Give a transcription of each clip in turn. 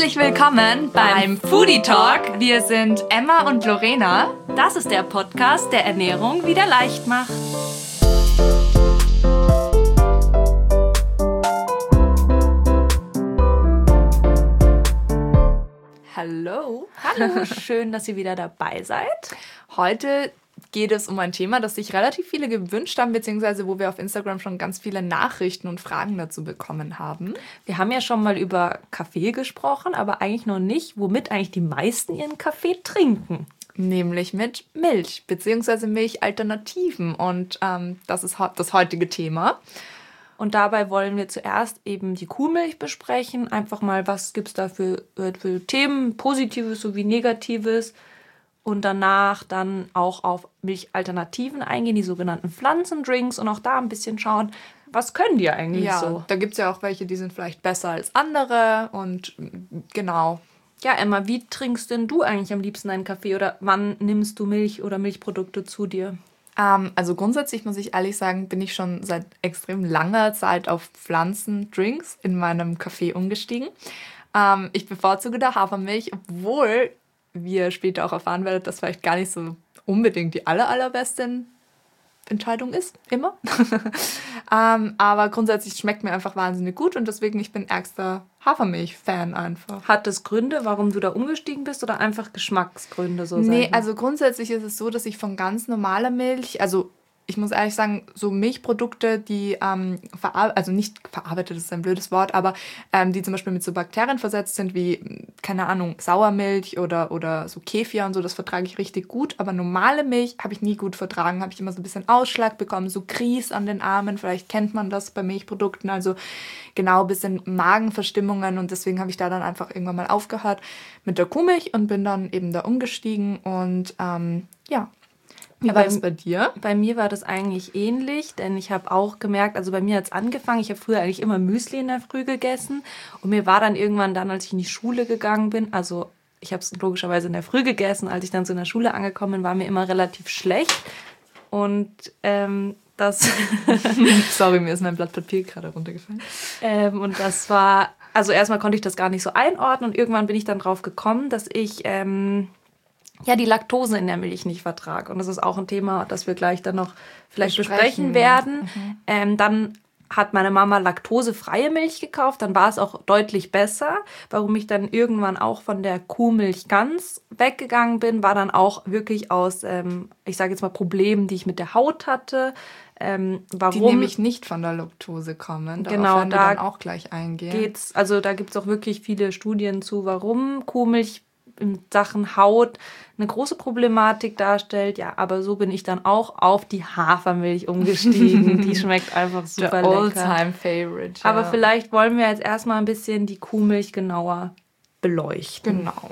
Herzlich willkommen beim Foodie Talk. Wir sind Emma und Lorena. Das ist der Podcast, der Ernährung wieder leicht macht. Hallo. Hallo, schön, dass ihr wieder dabei seid. Heute geht es um ein Thema, das sich relativ viele gewünscht haben, beziehungsweise wo wir auf Instagram schon ganz viele Nachrichten und Fragen dazu bekommen haben. Wir haben ja schon mal über Kaffee gesprochen, aber eigentlich noch nicht, womit eigentlich die meisten ihren Kaffee trinken. Nämlich mit Milch, beziehungsweise Milchalternativen. Und das ist das heutige Thema. Und dabei wollen wir zuerst eben die Kuhmilch besprechen. Einfach mal, was gibt es da für Themen, Positives sowie Negatives. Und danach dann auch auf Milchalternativen eingehen, die sogenannten Pflanzendrinks. Und auch da ein bisschen schauen, was können die eigentlich so? Da gibt es ja auch welche, die sind vielleicht besser als andere. Und genau. Ja, Emma, wie trinkst denn du eigentlich am liebsten einen Kaffee? Oder wann nimmst du Milch oder Milchprodukte zu dir? Also grundsätzlich muss ich ehrlich sagen, bin ich schon seit extrem langer Zeit auf Pflanzendrinks in meinem Kaffee umgestiegen. Ich bevorzuge da Hafermilch, obwohl wir später auch erfahren werden, dass vielleicht gar nicht so unbedingt die allerbeste Entscheidung ist, immer. Aber grundsätzlich schmeckt mir einfach wahnsinnig gut und deswegen, ich bin ärgster Hafermilch-Fan einfach. Hat das Gründe, warum du da umgestiegen bist oder einfach Geschmacksgründe? Also grundsätzlich ist es so, dass ich von ganz normaler Milch, also ich muss ehrlich sagen, so Milchprodukte, die also nicht verarbeitet, das ist ein blödes Wort, aber die zum Beispiel mit so Bakterien versetzt sind, wie, keine Ahnung, Sauermilch oder so Kefir und so, das vertrage ich richtig gut. Aber normale Milch habe ich nie gut vertragen, habe ich immer so ein bisschen Ausschlag bekommen, so Grieß an den Armen, vielleicht kennt man das bei Milchprodukten, also genau, ein bisschen Magenverstimmungen und deswegen habe ich da dann einfach irgendwann mal aufgehört mit der Kuhmilch und bin dann eben da umgestiegen und ja. Wie war das bei dir? Bei mir war das eigentlich ähnlich, denn ich habe auch gemerkt, also bei mir hat es angefangen, ich habe früher eigentlich immer Müsli in der Früh gegessen und mir war dann irgendwann als ich in die Schule gegangen bin, also ich habe es logischerweise in der Früh gegessen, als ich dann so in der Schule angekommen bin, war mir immer relativ schlecht und das... Sorry, mir ist mein Blatt Papier gerade runtergefallen. Und das war, also erstmal konnte ich das gar nicht so einordnen und irgendwann bin ich dann drauf gekommen, dass ich... die Laktose in der Milch nicht vertrage. Und das ist auch ein Thema, das wir gleich dann noch vielleicht besprechen werden. Dann hat meine Mama laktosefreie Milch gekauft. Dann war es auch deutlich besser. Warum ich dann irgendwann auch von der Kuhmilch ganz weggegangen bin, war dann auch wirklich aus, ich sage jetzt mal, Problemen, die ich mit der Haut hatte. Warum? Die nämlich nicht von der Laktose kommen. Genau, werden wir dann auch gleich eingehen. Da gibt es auch wirklich viele Studien zu, warum Kuhmilch in Sachen Haut eine große Problematik darstellt. Ja, aber so bin ich dann auch auf die Hafermilch umgestiegen. Die schmeckt einfach super lecker. All-time favorite. Ja. Aber vielleicht wollen wir jetzt erstmal ein bisschen die Kuhmilch genauer beleuchten. Genau.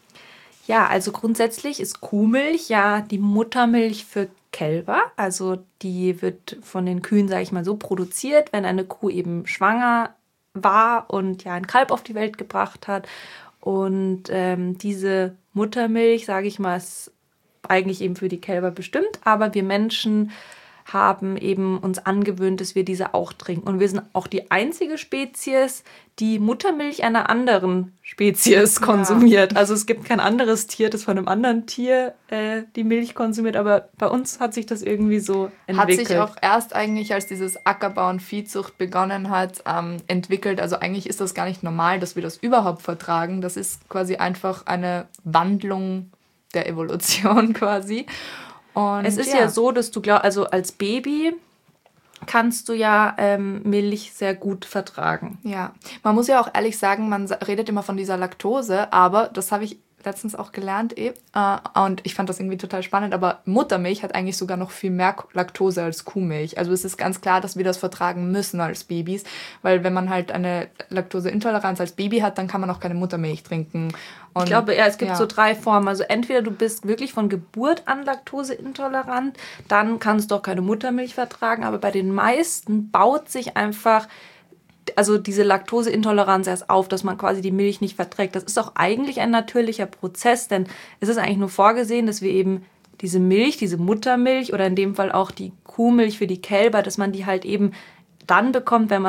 Ja, also grundsätzlich ist Kuhmilch ja die Muttermilch für Kälber. Also die wird von den Kühen, sage ich mal, so produziert, wenn eine Kuh eben schwanger war und ja ein Kalb auf die Welt gebracht hat. Und diese Muttermilch, sage ich mal, ist eigentlich eben für die Kälber bestimmt. Aber wir Menschen haben eben uns angewöhnt, dass wir diese auch trinken. Und wir sind auch die einzige Spezies, die Muttermilch einer anderen Spezies konsumiert. Ja. Also es gibt kein anderes Tier, das von einem anderen Tier die Milch konsumiert. Aber bei uns hat sich das irgendwie so entwickelt. Hat sich auch erst eigentlich, als dieses Ackerbau und Viehzucht begonnen hat, entwickelt. Also eigentlich ist das gar nicht normal, dass wir das überhaupt vertragen. Das ist quasi einfach eine Wandlung der Evolution quasi. Und es ist ja so, dass du also als Baby kannst du ja Milch sehr gut vertragen. Ja, man muss ja auch ehrlich sagen, man redet immer von dieser Laktose, aber das habe ich letztens auch gelernt und ich fand das irgendwie total spannend, aber Muttermilch hat eigentlich sogar noch viel mehr Laktose als Kuhmilch. Also es ist ganz klar, dass wir das vertragen müssen als Babys, weil wenn man halt eine Laktoseintoleranz als Baby hat, dann kann man auch keine Muttermilch trinken. Und ich glaube, es gibt so 3 Formen. Also entweder du bist wirklich von Geburt an laktoseintolerant, dann kannst du auch keine Muttermilch vertragen, aber bei den meisten baut sich einfach diese Laktoseintoleranz erst auf, dass man quasi die Milch nicht verträgt. Das ist auch eigentlich ein natürlicher Prozess, denn es ist eigentlich nur vorgesehen, dass wir eben diese Milch, diese Muttermilch oder in dem Fall auch die Kuhmilch für die Kälber, dass man die halt eben dann bekommt, wenn man halt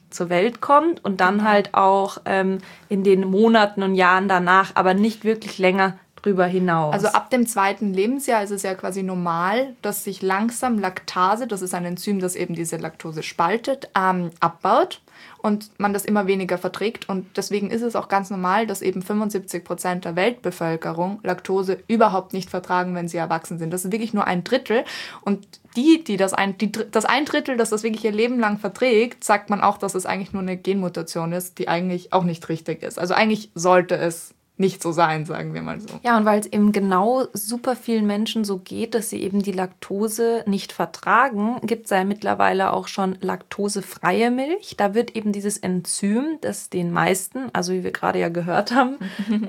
zur Welt kommt und dann halt auch in den Monaten und Jahren danach, aber nicht wirklich länger drüber hinaus. Also ab dem 2. Lebensjahr ist es ja quasi normal, dass sich langsam Laktase, das ist ein Enzym, das eben diese Laktose spaltet, abbaut und man das immer weniger verträgt. Und deswegen ist es auch ganz normal, dass eben 75% der Weltbevölkerung Laktose überhaupt nicht vertragen, wenn sie erwachsen sind. Das ist wirklich nur 1/3. Und das 1/3, das wirklich ihr Leben lang verträgt, sagt man auch, dass es eigentlich nur eine Genmutation ist, die eigentlich auch nicht richtig ist. Also eigentlich sollte es nicht so sein, sagen wir mal so. Ja, und weil es eben genau super vielen Menschen so geht, dass sie eben die Laktose nicht vertragen, gibt es ja mittlerweile auch schon laktosefreie Milch. Da wird eben dieses Enzym, das den meisten, also wie wir gerade ja gehört haben,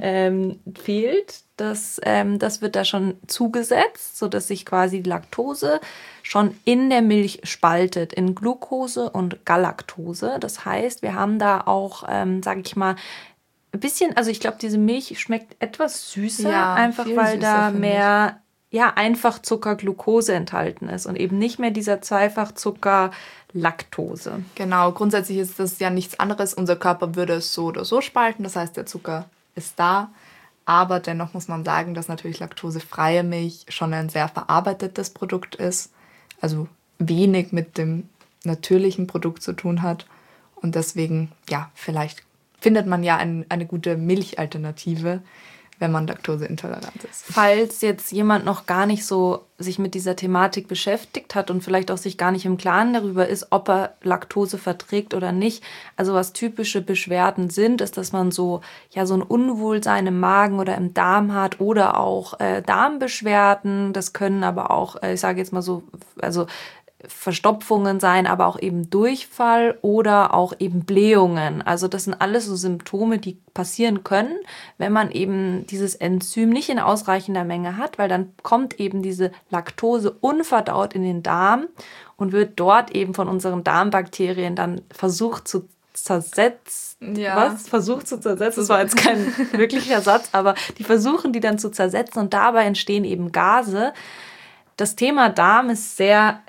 fehlt. Das wird da schon zugesetzt, sodass sich quasi die Laktose schon in der Milch spaltet in Glucose und Galaktose. Das heißt, wir haben da auch, sage ich mal, ein bisschen, also ich glaube, diese Milch schmeckt etwas süßer, Ja, einfach viel weil süßer, da finde mehr Einfachzucker Glucose enthalten ist und eben nicht mehr dieser Zweifachzucker Laktose. Genau, grundsätzlich ist das ja nichts anderes. Unser Körper würde es so oder so spalten, das heißt, der Zucker ist da. Aber dennoch muss man sagen, dass natürlich laktosefreie Milch schon ein sehr verarbeitetes Produkt ist. Also wenig mit dem natürlichen Produkt zu tun hat. Und deswegen, ja, vielleicht findet man ja eine gute Milchalternative, wenn man laktoseintolerant ist. Falls jetzt jemand noch gar nicht so sich mit dieser Thematik beschäftigt hat und vielleicht auch sich gar nicht im Klaren darüber ist, ob er Laktose verträgt oder nicht. Also was typische Beschwerden sind, ist, dass man so ein Unwohlsein im Magen oder im Darm hat oder auch Darmbeschwerden. Das können aber auch, ich sage jetzt mal so, also Verstopfungen sein, aber auch eben Durchfall oder auch eben Blähungen. Also das sind alles so Symptome, die passieren können, wenn man eben dieses Enzym nicht in ausreichender Menge hat, weil dann kommt eben diese Laktose unverdaut in den Darm und wird dort eben von unseren Darmbakterien dann versucht zu zersetzen. Ja. Was? Versucht zu zersetzen? Das war jetzt kein wirklicher Satz, aber die versuchen die dann zu zersetzen und dabei entstehen eben Gase. Das Thema Darm ist sehr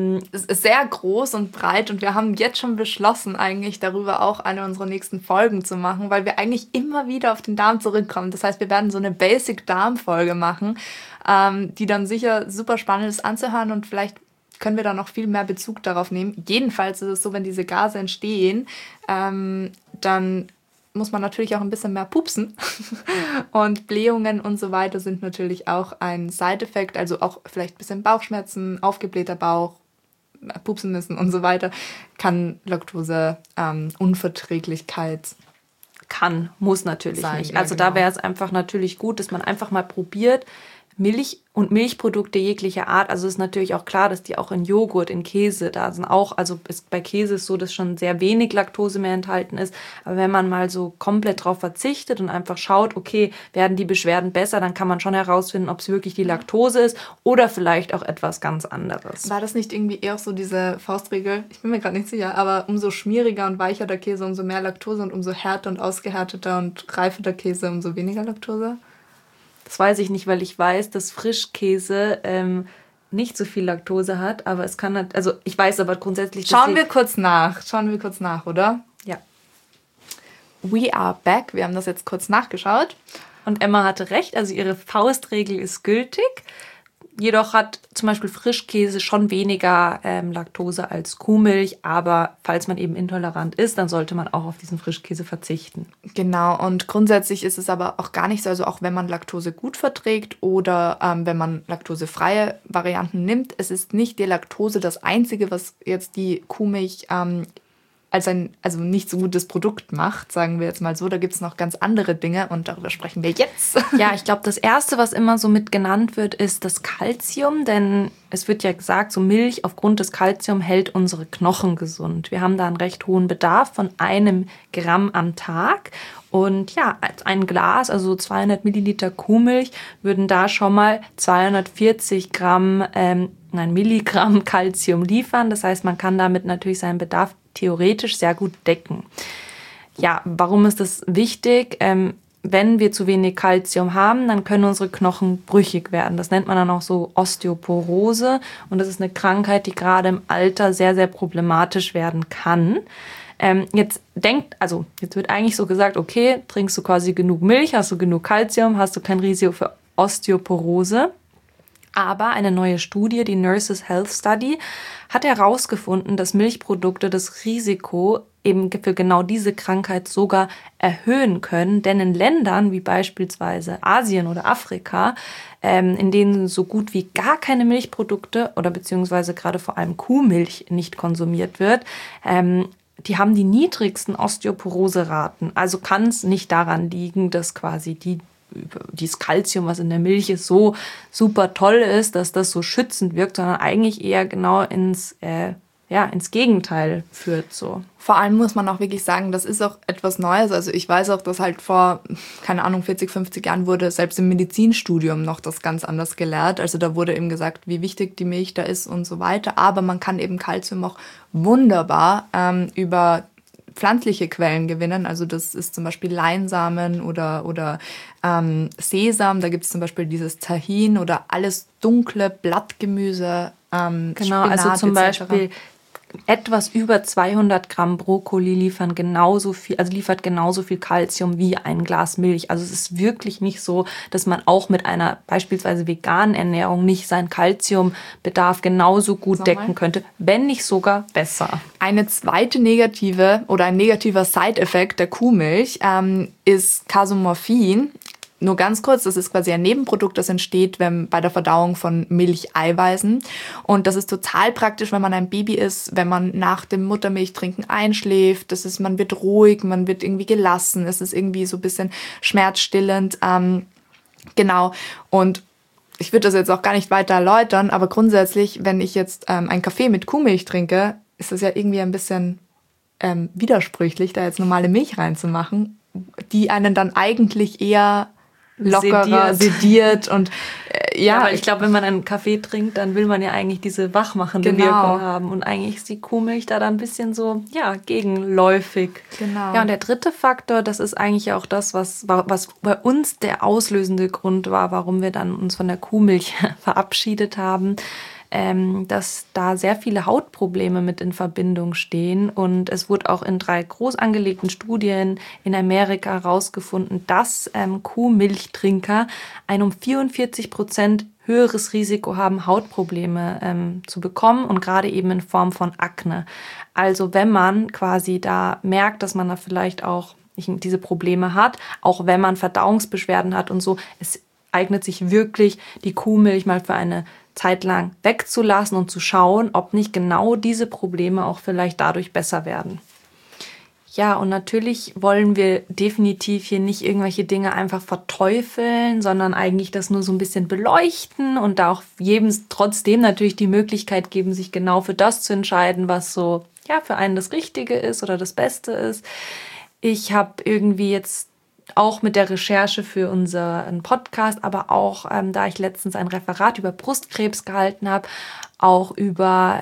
groß und breit und wir haben jetzt schon beschlossen, eigentlich darüber auch eine unserer nächsten Folgen zu machen, weil wir eigentlich immer wieder auf den Darm zurückkommen. Das heißt, wir werden so eine Basic-Darm-Folge machen, die dann sicher super spannend ist anzuhören und vielleicht können wir da noch viel mehr Bezug darauf nehmen. Jedenfalls ist es so, wenn diese Gase entstehen, dann muss man natürlich auch ein bisschen mehr pupsen. Und Blähungen und so weiter sind natürlich auch ein Side-Effekt, also auch vielleicht ein bisschen Bauchschmerzen, aufgeblähter Bauch, pupsen müssen und so weiter, kann Laktose-Unverträglichkeit muss natürlich sein. nicht. Ja, Also genau. da wäre es einfach natürlich gut, dass man einfach mal probiert, Milch und Milchprodukte jeglicher Art. Also ist natürlich auch klar, dass die auch in Joghurt, in Käse da sind. Auch, also bei Käse ist so, dass schon sehr wenig Laktose mehr enthalten ist. Aber wenn man mal so komplett drauf verzichtet und einfach schaut, okay, werden die Beschwerden besser, dann kann man schon herausfinden, ob es wirklich die Laktose ist oder vielleicht auch etwas ganz anderes. War das nicht irgendwie eher so diese Faustregel? Ich bin mir gerade nicht sicher, aber umso schmieriger und weicher der Käse, umso mehr Laktose und umso härter und ausgehärteter und reifer der Käse, umso weniger Laktose? Das weiß ich nicht, weil ich weiß, dass Frischkäse nicht so viel Laktose hat, aber es kann halt, also ich weiß aber grundsätzlich... Schauen wir kurz nach, oder? Ja. We are back. Wir haben das jetzt kurz nachgeschaut. Und Emma hatte recht, also ihre Faustregel ist gültig. Jedoch hat zum Beispiel Frischkäse schon weniger Laktose als Kuhmilch, aber falls man eben intolerant ist, dann sollte man auch auf diesen Frischkäse verzichten. Genau, und grundsätzlich ist es aber auch gar nicht so, also auch wenn man Laktose gut verträgt oder wenn man laktosefreie Varianten nimmt, es ist nicht die Laktose das Einzige, was jetzt die Kuhmilch als ein nicht so gutes Produkt macht, sagen wir jetzt mal so. Da gibt es noch ganz andere Dinge und darüber sprechen wir jetzt. Ja, ich glaube, das Erste, was immer so mit genannt wird, ist das Kalzium, denn es wird ja gesagt, so Milch aufgrund des Kalzium hält unsere Knochen gesund. Wir haben da einen recht hohen Bedarf von 1 Gramm am Tag. Und ja, ein Glas, also 200 Milliliter Kuhmilch, würden da schon mal 240 Milligramm Kalzium liefern. Das heißt, man kann damit natürlich seinen Bedarf theoretisch sehr gut decken. Ja, warum ist das wichtig? wenn wir zu wenig Kalzium haben, dann können unsere Knochen brüchig werden. Das nennt man dann auch so Osteoporose. Und das ist eine Krankheit, die gerade im Alter sehr, sehr problematisch werden kann. Jetzt wird eigentlich so gesagt, okay, trinkst du quasi genug Milch, hast du genug Kalzium, hast du kein Risiko für Osteoporose. Aber eine neue Studie, die Nurses Health Study, hat herausgefunden, dass Milchprodukte das Risiko eben für genau diese Krankheit sogar erhöhen können. Denn in Ländern wie beispielsweise Asien oder Afrika, in denen so gut wie gar keine Milchprodukte oder beziehungsweise gerade vor allem Kuhmilch nicht konsumiert wird, die haben die niedrigsten Osteoporose-Raten. Also kann es nicht daran liegen, dass quasi dieses Kalzium, was in der Milch ist, so super toll ist, dass das so schützend wirkt, sondern eigentlich eher genau ins Gegenteil führt. So. Vor allem muss man auch wirklich sagen, das ist auch etwas Neues. Also ich weiß auch, dass halt vor, 40, 50 Jahren wurde selbst im Medizinstudium noch das ganz anders gelehrt. Also da wurde eben gesagt, wie wichtig die Milch da ist und so weiter. Aber man kann eben Kalzium auch wunderbar über pflanzliche Quellen gewinnen. Also das ist zum Beispiel Leinsamen oder Sesam. Da gibt es zum Beispiel dieses Tahin oder alles dunkle Blattgemüse. Genau, Spinat, also zum etc. Beispiel etwas über 200 Gramm Brokkoli liefert genauso viel Kalzium wie ein Glas Milch. Also es ist wirklich nicht so, dass man auch mit einer beispielsweise veganen Ernährung nicht seinen Kalziumbedarf genauso gut decken könnte, wenn nicht sogar besser. Eine zweite negative oder ein negativer Side-Effekt der Kuhmilch ist Casomorphin. Nur ganz kurz, das ist quasi ein Nebenprodukt, das entsteht bei der Verdauung von Milcheiweißen. Und das ist total praktisch, wenn man ein Baby ist, wenn man nach dem Muttermilchtrinken einschläft. Man wird ruhig, man wird irgendwie gelassen. Es ist irgendwie so ein bisschen schmerzstillend. Genau. Und ich würde das jetzt auch gar nicht weiter erläutern, aber grundsätzlich, wenn ich jetzt einen Kaffee mit Kuhmilch trinke, ist das ja irgendwie ein bisschen widersprüchlich, da jetzt normale Milch reinzumachen, die einen dann eigentlich eher lockerer, sediert und ja, weil ich glaube, wenn man einen Kaffee trinkt, dann will man ja eigentlich diese wachmachende Wirkung haben und eigentlich ist die Kuhmilch da dann ein bisschen so, gegenläufig. Genau. Ja, und der dritte Faktor, das ist eigentlich auch das, was bei uns der auslösende Grund war, warum wir dann uns von der Kuhmilch verabschiedet haben, dass da sehr viele Hautprobleme mit in Verbindung stehen. Und es wurde auch in 3 groß angelegten Studien in Amerika herausgefunden, dass Kuhmilchtrinker ein um 44% höheres Risiko haben, Hautprobleme zu bekommen und gerade eben in Form von Akne. Also wenn man quasi da merkt, dass man da vielleicht auch diese Probleme hat, auch wenn man Verdauungsbeschwerden hat und so, es eignet sich wirklich, die Kuhmilch mal für eine Zeit lang wegzulassen und zu schauen, ob nicht genau diese Probleme auch vielleicht dadurch besser werden. Ja, und natürlich wollen wir definitiv hier nicht irgendwelche Dinge einfach verteufeln, sondern eigentlich das nur so ein bisschen beleuchten und da auch jedem trotzdem natürlich die Möglichkeit geben, sich genau für das zu entscheiden, was so für einen das Richtige ist oder das Beste ist. Ich habe irgendwie jetzt auch mit der Recherche für unseren Podcast, aber auch, da ich letztens ein Referat über Brustkrebs gehalten habe, auch über,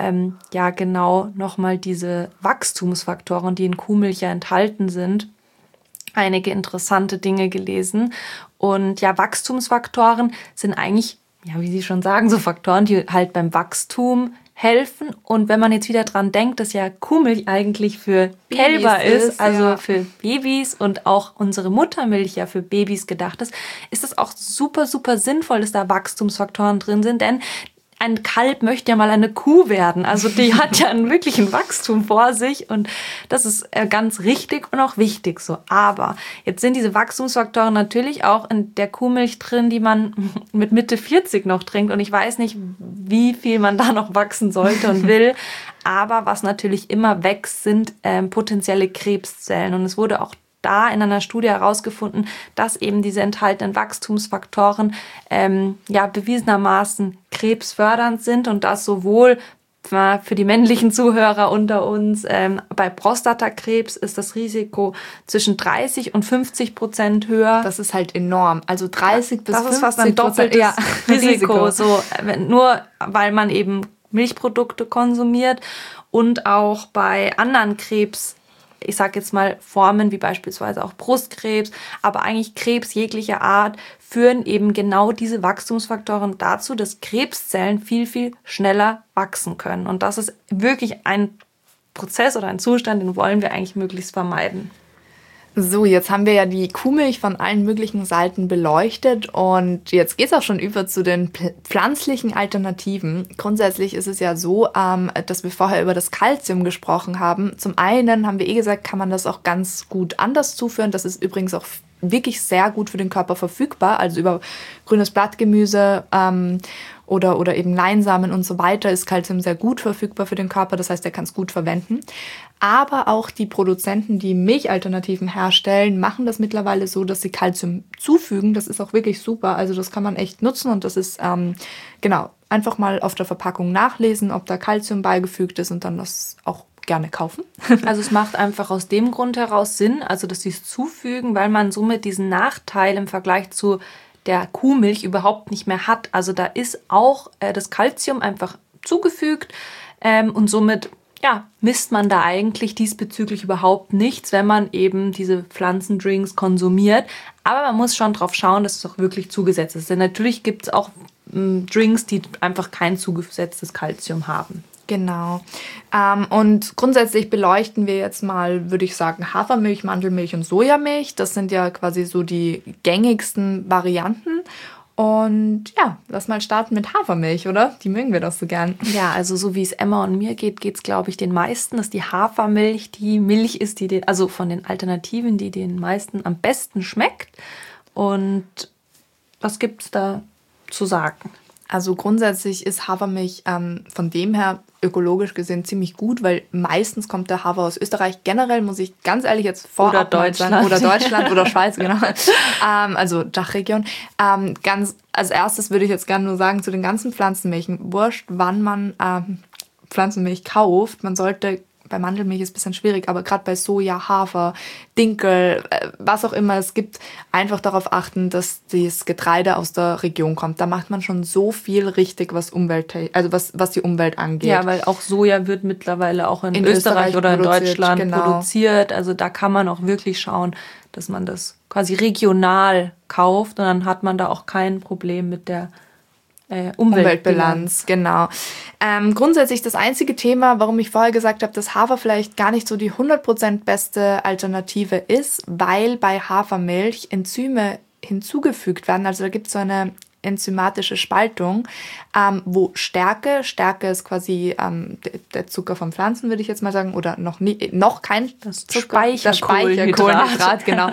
nochmal diese Wachstumsfaktoren, die in Kuhmilch ja enthalten sind, einige interessante Dinge gelesen. Und Wachstumsfaktoren sind eigentlich, wie Sie schon sagen, so Faktoren, die halt beim Wachstum helfen. Und wenn man jetzt wieder dran denkt, dass ja Kuhmilch eigentlich für Kälber ist, also für Babys und auch unsere Muttermilch ja für Babys gedacht ist, ist es auch super, super sinnvoll, dass da Wachstumsfaktoren drin sind, denn ein Kalb möchte ja mal eine Kuh werden. Also die hat ja einen wirklichen Wachstum vor sich und das ist ganz richtig und auch wichtig so. Aber jetzt sind diese Wachstumsfaktoren natürlich auch in der Kuhmilch drin, die man mit Mitte 40 noch trinkt. Und ich weiß nicht, wie viel man da noch wachsen sollte und will. Aber was natürlich immer wächst, sind potenzielle Krebszellen. Und es wurde auch da in einer Studie herausgefunden, dass eben diese enthaltenen Wachstumsfaktoren bewiesenermaßen krebsfördernd sind und das sowohl für die männlichen Zuhörer unter uns, bei Prostatakrebs ist das Risiko zwischen 30% und 50% höher. Das ist halt enorm. Also 30 bis 50%. Das ist fast ein doppeltes Risiko. So, nur weil man eben Milchprodukte konsumiert und auch bei anderen Krebs ich sage jetzt mal, Formen wie beispielsweise auch Brustkrebs, aber eigentlich Krebs jeglicher Art, führen eben genau diese Wachstumsfaktoren dazu, dass Krebszellen viel, viel schneller wachsen können. Und das ist wirklich ein Prozess oder ein Zustand, den wollen wir eigentlich möglichst vermeiden. So, jetzt haben wir ja die Kuhmilch von allen möglichen Seiten beleuchtet und jetzt geht es auch schon über zu den pflanzlichen Alternativen. Grundsätzlich ist es ja so, dass wir vorher über das Kalzium gesprochen haben. Zum einen haben wir gesagt, kann man das auch ganz gut anders zuführen. Das ist übrigens auch wirklich sehr gut für den Körper verfügbar, also über grünes Blattgemüse oder eben Leinsamen und so weiter ist Kalzium sehr gut verfügbar für den Körper, das heißt, er kann es gut verwenden. Aber auch die Produzenten, die Milchalternativen herstellen, machen das mittlerweile so, dass sie Kalzium zufügen. Das ist auch wirklich super, also das kann man echt nutzen und das ist, einfach mal auf der Verpackung nachlesen, ob da Kalzium beigefügt ist und dann das auch gerne kaufen. Also es macht einfach aus dem Grund heraus Sinn, also dass sie es zufügen, weil man somit diesen Nachteil im Vergleich zu der Kuhmilch überhaupt nicht mehr hat. Also da ist auch das Kalzium einfach zugefügt und somit misst man da eigentlich diesbezüglich überhaupt nichts, wenn man eben diese Pflanzendrinks konsumiert. Aber man muss schon drauf schauen, dass es auch wirklich zugesetzt ist. Denn natürlich gibt es auch Drinks, die einfach kein zugesetztes Kalzium haben. Genau. Und grundsätzlich beleuchten wir jetzt mal, würde ich sagen, Hafermilch, Mandelmilch und Sojamilch. Das sind ja quasi so die gängigsten Varianten. Und ja, lass mal starten mit Hafermilch, oder? Die mögen wir doch so gern. Ja, also so wie es Emma und mir geht, geht es, glaube ich, den meisten, dass die Hafermilch die Milch ist, also von den Alternativen, die den meisten am besten schmeckt. Und was gibt es da zu sagen? Also grundsätzlich ist Hafermilch von dem her ökologisch gesehen ziemlich gut, weil meistens kommt der Hafer aus Österreich. Generell muss ich ganz ehrlich jetzt oder Deutschland sagen, oder Deutschland oder Schweiz, genau. Also Dachregion. Ganz als erstes würde ich jetzt gerne nur sagen, zu den ganzen Pflanzenmilchen, wurscht, wann man Pflanzenmilch kauft, man sollte, bei Mandelmilch ist es ein bisschen schwierig, aber gerade bei Soja, Hafer, Dinkel, was auch immer es gibt, einfach darauf achten, dass das Getreide aus der Region kommt. Da macht man schon so viel richtig, was was die Umwelt angeht. Ja, weil auch Soja wird mittlerweile auch in Österreich oder in Deutschland produziert. Also da kann man auch wirklich schauen, dass man das quasi regional kauft und dann hat man da auch kein Problem mit der Umweltbilanz, genau. Grundsätzlich das einzige Thema, warum ich vorher gesagt habe, dass Hafer vielleicht gar nicht so die 100% beste Alternative ist, weil bei Hafermilch Enzyme hinzugefügt werden. Also da gibt es so eine enzymatische Spaltung, wo Stärke ist quasi der Zucker von Pflanzen, würde ich jetzt mal sagen, oder noch kein Zucker, Speicherkohlenhydrat, genau,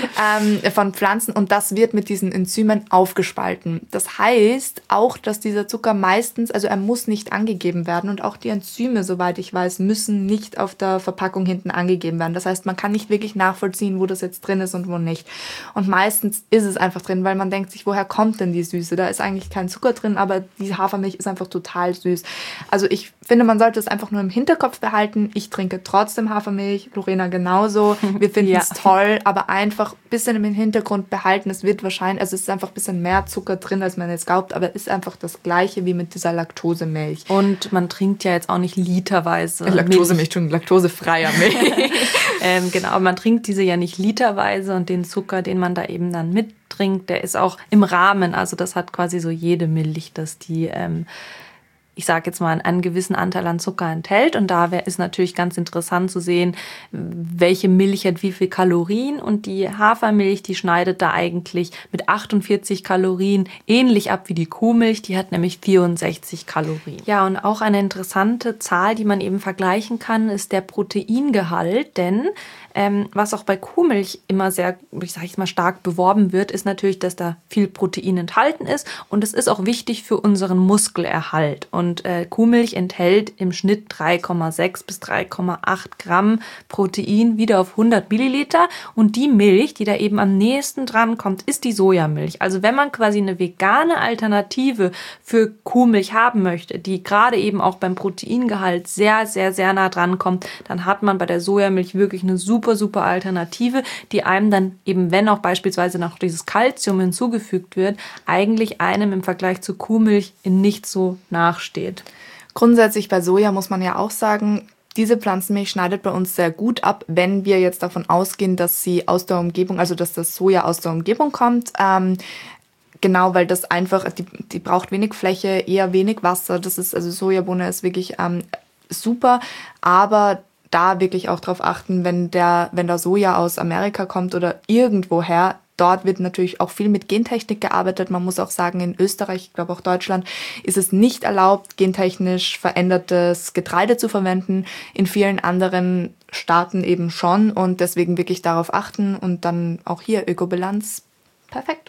von Pflanzen und das wird mit diesen Enzymen aufgespalten. Das heißt auch, dass dieser Zucker meistens, also er muss nicht angegeben werden und auch die Enzyme, soweit ich weiß, müssen nicht auf der Verpackung hinten angegeben werden. Das heißt, man kann nicht wirklich nachvollziehen, wo das jetzt drin ist und wo nicht. Und meistens ist es einfach drin, weil man denkt sich, woher kommt denn die Süße? Da ist eigentlich kein Zucker drin, aber die Hafermilch ist einfach total süß. Also ich finde, man sollte es einfach nur im Hinterkopf behalten. Ich trinke trotzdem Hafermilch, Lorena genauso. Wir finden es toll, aber einfach ein bisschen im Hintergrund behalten. Es wird wahrscheinlich, also es ist einfach ein bisschen mehr Zucker drin, als man jetzt glaubt, aber es ist einfach das Gleiche wie mit dieser Laktosemilch. Und man trinkt ja jetzt auch nicht literweise laktosefreier Milch. Genau, man trinkt diese ja nicht literweise und den Zucker, den man da eben dann mittrinkt, der ist auch im Rahmen. Also das hat quasi so jede Milch, dass die, ich sage jetzt mal, einen gewissen Anteil an Zucker enthält. Und da ist natürlich ganz interessant zu sehen, welche Milch hat wie viel Kalorien. Und die Hafermilch, die schneidet da eigentlich mit 48 Kalorien ähnlich ab wie die Kuhmilch. Die hat nämlich 64 Kalorien. Ja, und auch eine interessante Zahl, die man eben vergleichen kann, ist der Proteingehalt. Denn was auch bei Kuhmilch immer sehr, ich sage jetzt mal, stark beworben wird, ist natürlich, dass da viel Protein enthalten ist. Und es ist auch wichtig für unseren Muskelerhalt. Und Kuhmilch enthält im Schnitt 3,6 bis 3,8 Gramm Protein wieder auf 100 Milliliter. Und die Milch, die da eben am nächsten dran kommt, ist die Sojamilch. Also wenn man quasi eine vegane Alternative für Kuhmilch haben möchte, die gerade eben auch beim Proteingehalt sehr, sehr, sehr nah dran kommt, dann hat man bei der Sojamilch wirklich eine super Alternative, die einem dann eben, wenn auch beispielsweise noch dieses Kalzium hinzugefügt wird, eigentlich einem im Vergleich zu Kuhmilch in nichts so nachsteht. Grundsätzlich bei Soja muss man ja auch sagen, diese Pflanzenmilch schneidet bei uns sehr gut ab, wenn wir jetzt davon ausgehen, dass sie aus der Umgebung, also dass das Soja aus der Umgebung kommt. Genau, weil das einfach, die braucht wenig Fläche, eher wenig Wasser. Das ist, also Sojabohne ist wirklich super, aber da wirklich auch drauf achten, wenn der Soja aus Amerika kommt oder irgendwoher. Dort wird natürlich auch viel mit Gentechnik gearbeitet. Man muss auch sagen, in Österreich, ich glaube auch Deutschland, ist es nicht erlaubt, gentechnisch verändertes Getreide zu verwenden. In vielen anderen Staaten eben schon und deswegen wirklich darauf achten und dann auch hier Ökobilanz. Perfekt.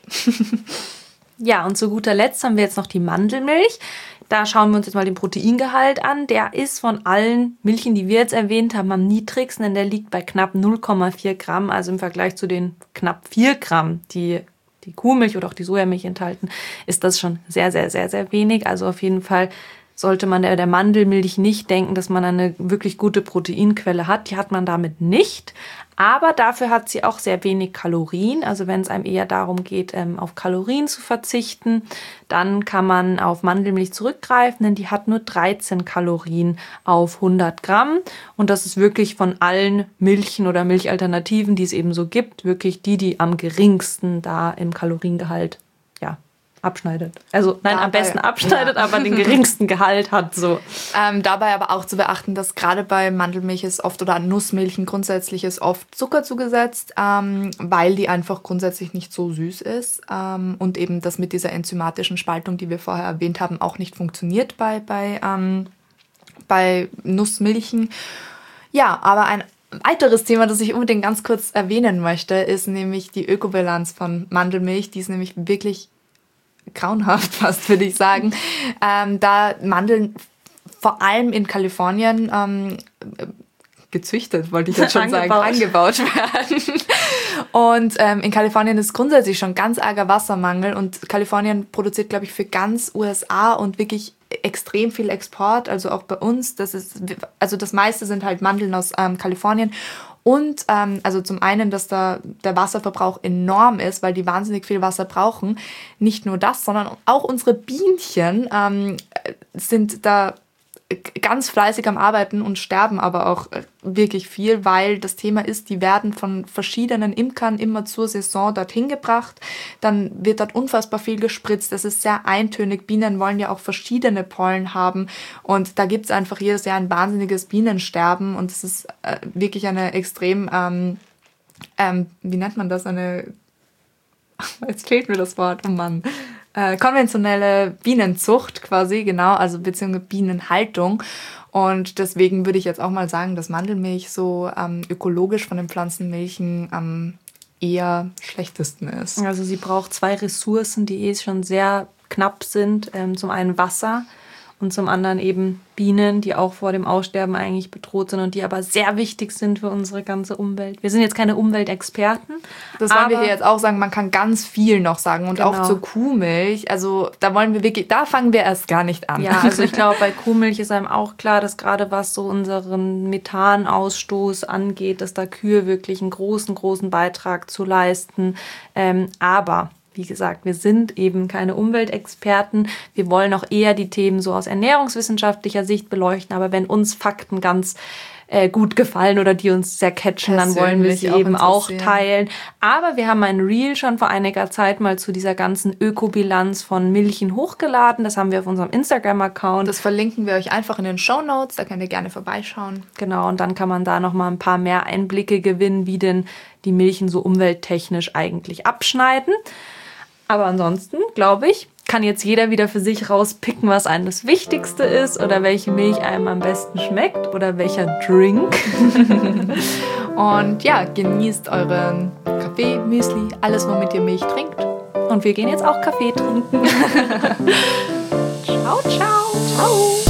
Ja, und zu guter Letzt haben wir jetzt noch die Mandelmilch. Da schauen wir uns jetzt mal den Proteingehalt an. Der ist von allen Milchen, die wir jetzt erwähnt haben, am niedrigsten, denn der liegt bei knapp 0,4 Gramm. Also im Vergleich zu den knapp 4 Gramm, die Kuhmilch oder auch die Sojamilch enthalten, ist das schon sehr, sehr, sehr, sehr wenig. Also auf jeden Fall sollte man der Mandelmilch nicht denken, dass man eine wirklich gute Proteinquelle hat. Die hat man damit nicht. Aber dafür hat sie auch sehr wenig Kalorien. Also wenn es einem eher darum geht, auf Kalorien zu verzichten, dann kann man auf Mandelmilch zurückgreifen, denn die hat nur 13 Kalorien auf 100 Gramm. Und das ist wirklich von allen Milchen oder Milchalternativen, die es eben so gibt, wirklich die am geringsten da im Kaloriengehalt abschneidet. Also nein, am besten abschneidet, aber den geringsten Gehalt hat so. Dabei aber auch zu beachten, dass gerade bei Mandelmilch ist oft oder Nussmilchen grundsätzlich ist oft Zucker zugesetzt, weil die einfach grundsätzlich nicht so süß ist und eben das mit dieser enzymatischen Spaltung, die wir vorher erwähnt haben, auch nicht funktioniert bei Nussmilchen. Ja, aber ein weiteres Thema, das ich unbedingt ganz kurz erwähnen möchte, ist nämlich die Ökobilanz von Mandelmilch. Die ist nämlich wirklich grauenhaft fast, würde ich sagen. Da Mandeln vor allem in Kalifornien gezüchtet, wollte ich jetzt schon sagen, angebaut werden. Und in Kalifornien ist grundsätzlich schon ganz arger Wassermangel und Kalifornien produziert, glaube ich, für ganz USA und wirklich extrem viel Export, also auch bei uns. Also das meiste sind halt Mandeln aus Kalifornien. Und also zum einen, dass da der Wasserverbrauch enorm ist, weil die wahnsinnig viel Wasser brauchen. Nicht nur das, sondern auch unsere Bienchen sind da ganz fleißig am Arbeiten und sterben aber auch wirklich viel, weil das Thema ist, die werden von verschiedenen Imkern immer zur Saison dorthin gebracht. Dann wird dort unfassbar viel gespritzt. Das ist sehr eintönig. Bienen wollen ja auch verschiedene Pollen haben und da gibt es einfach jedes Jahr ein wahnsinniges Bienensterben und es ist wirklich eine extrem, wie nennt man das, jetzt fehlt mir das Wort, oh Mann, konventionelle Bienenzucht quasi, genau, also beziehungsweise Bienenhaltung. Und deswegen würde ich jetzt auch mal sagen, dass Mandelmilch so ökologisch von den Pflanzenmilchen am eher schlechtesten ist. Also sie braucht 2 Ressourcen, die schon sehr knapp sind. Zum einen Wasser und zum anderen eben Bienen, die auch vor dem Aussterben eigentlich bedroht sind und die aber sehr wichtig sind für unsere ganze Umwelt. Wir sind jetzt keine Umweltexperten. Das wollen wir hier jetzt auch sagen, man kann ganz viel noch sagen und auch zur Kuhmilch. Also da fangen wir erst gar nicht an. Ja, also ich glaube, bei Kuhmilch ist einem auch klar, dass gerade was so unseren Methanausstoß angeht, dass da Kühe wirklich einen großen, großen Beitrag zu leisten. Aber wie gesagt, wir sind eben keine Umweltexperten. Wir wollen auch eher die Themen so aus ernährungswissenschaftlicher Sicht beleuchten. Aber wenn uns Fakten ganz gut gefallen oder die uns sehr catchen, dann wollen wir sie eben auch teilen. Aber wir haben ein Reel schon vor einiger Zeit mal zu dieser ganzen Ökobilanz von Milchen hochgeladen. Das haben wir auf unserem Instagram-Account. Das verlinken wir euch einfach in den Shownotes. Da könnt ihr gerne vorbeischauen. Genau, und dann kann man da nochmal ein paar mehr Einblicke gewinnen, wie denn die Milchen so umwelttechnisch eigentlich abschneiden. Aber ansonsten, glaube ich, kann jetzt jeder wieder für sich rauspicken, was einem das Wichtigste ist oder welche Milch einem am besten schmeckt oder welcher Drink. Und ja, genießt euren Kaffee, Müsli, alles, womit ihr Milch trinkt. Und wir gehen jetzt auch Kaffee trinken. Ciao, ciao. Ciao.